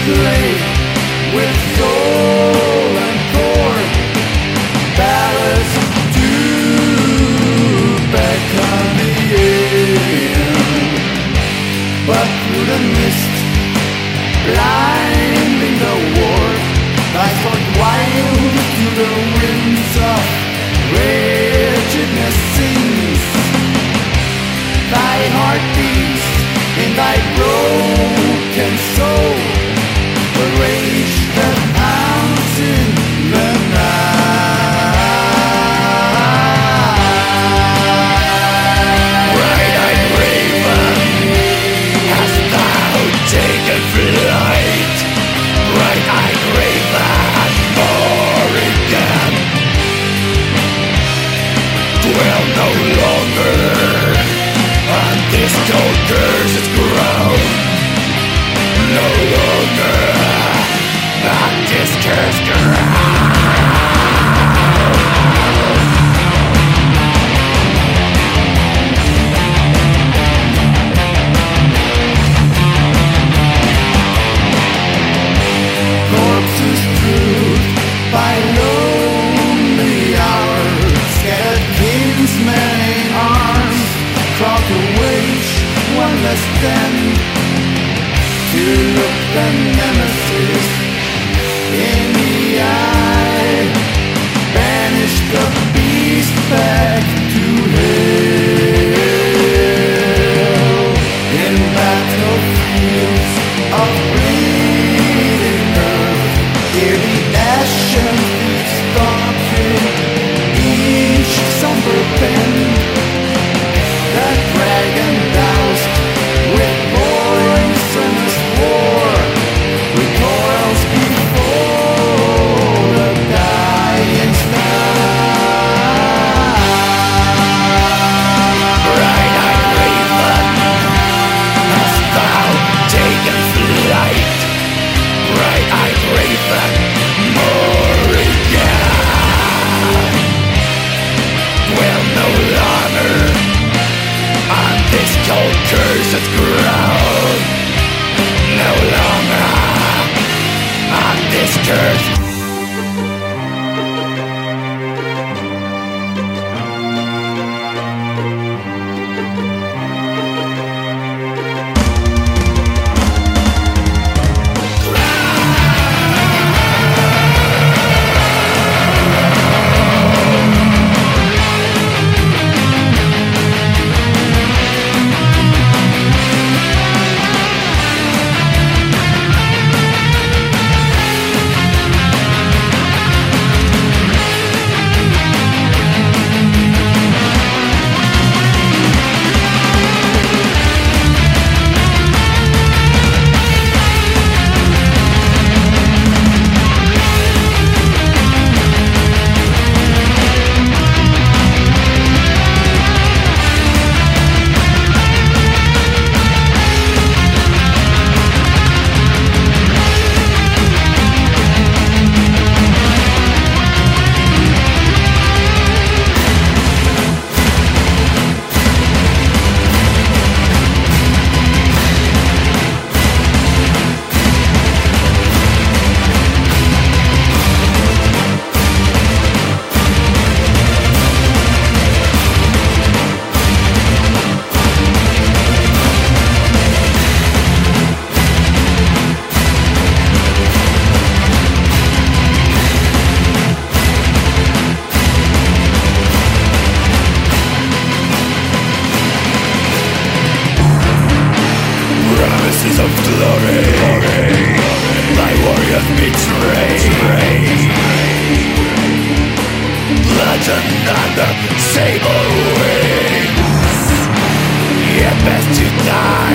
play with soul and core. Ballads do beckon the end, but through the mist, blinding the war, I thought wild to the winds of wretchedness sings. Thy heart beats in thy broken soul, the rage that pounds in the night. Bright-eyed raven, hast thou taken flight? Bright-eyed raven, Morrigan, dwell no longer on this cold cursed ground. No longer on this cursed ground. Corpses strewed by lonely hours, scattered kinsmen in arms, crawl to wage one less stand, to look the nemesis in the eye, banish the beast back to hell. In battlefields of bleeding earth, hear the ashen thieves stalking each somber bend. The dragon doused with poisonous war recoils before the dying star. Bright-eyed raven, hast thou taken flight? Bright-eyed raven, Morrigan, dwell no longer on this cold cursed ground. No longer on this cursed. Promises of glory, thy warriors betray. Bludgeoned under sable wings, yet best to die.